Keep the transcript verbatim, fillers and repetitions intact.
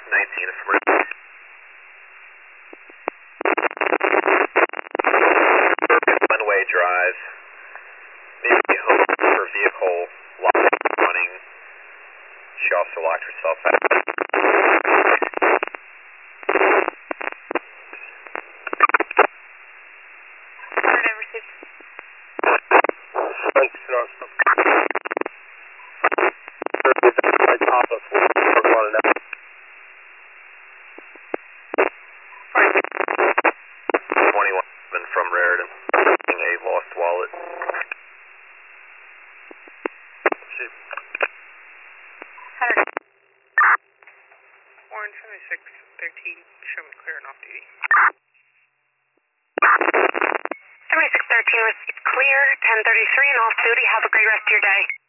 nineteen from Raritan. One-way drive. Maybe hope for vehicle locked running. She also locked herself out. twenty-one from Raritan. A lost wallet. Orange seventy-six thirteen, show me clear and off duty. seventy-six thirteen, clear, ten thirty-three and off duty. Have a great rest of your day.